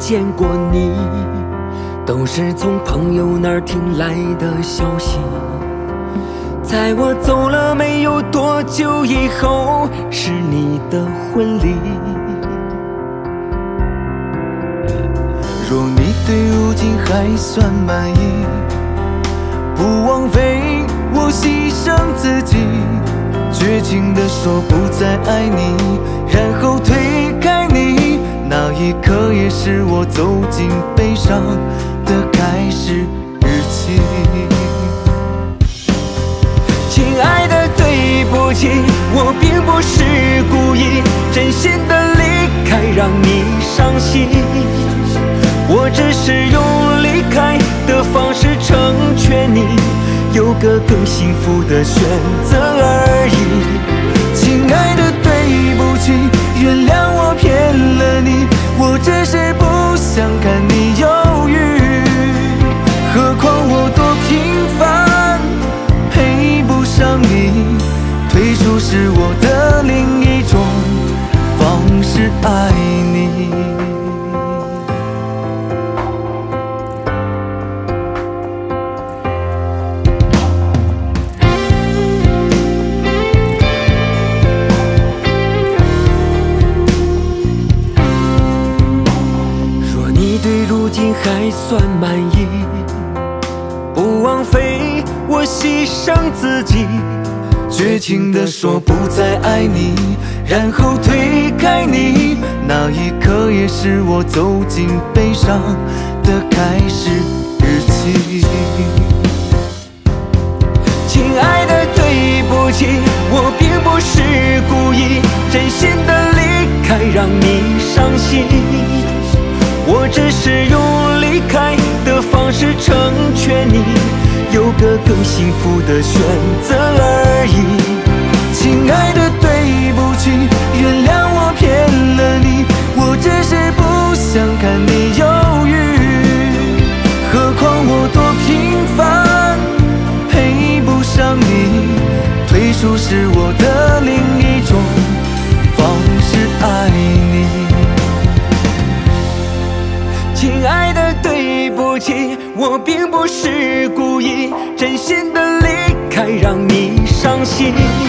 见过你，都是从朋友那儿听来的消息。在我走了没有多久以后，是你的婚礼。 若你对如今还算满意，不枉费我牺牲自己，绝情地说不再爱你，然后推开你，那一刻也是我走进悲伤的开始日期。 亲爱的，对不起，我并不是故意，真心的离开让你伤心。我只是用离开的方式成全你，有个更幸福的选择而已。 亲爱的，对不起，原谅我骗了你，我只是不想看你犹豫。何况我多平凡，配不上你，退出是我的另一种方式爱你。 还算满意，不枉费我牺牲自己， 绝情地说不再爱你，然后推开你，那一刻也是我走进悲伤的开始日期。 亲爱的，对不起，我并不是故意，真心的离开让你伤心。我只是用离开的方式成全你，有个更幸福的选择而已。 亲爱的，对不起，原谅我骗了你，我只是不想看你犹豫。何况我多平凡，配不上你，退出是我的另一种方式爱你。 亲爱的，对不起，我并不是故意，真心的离开让你伤心。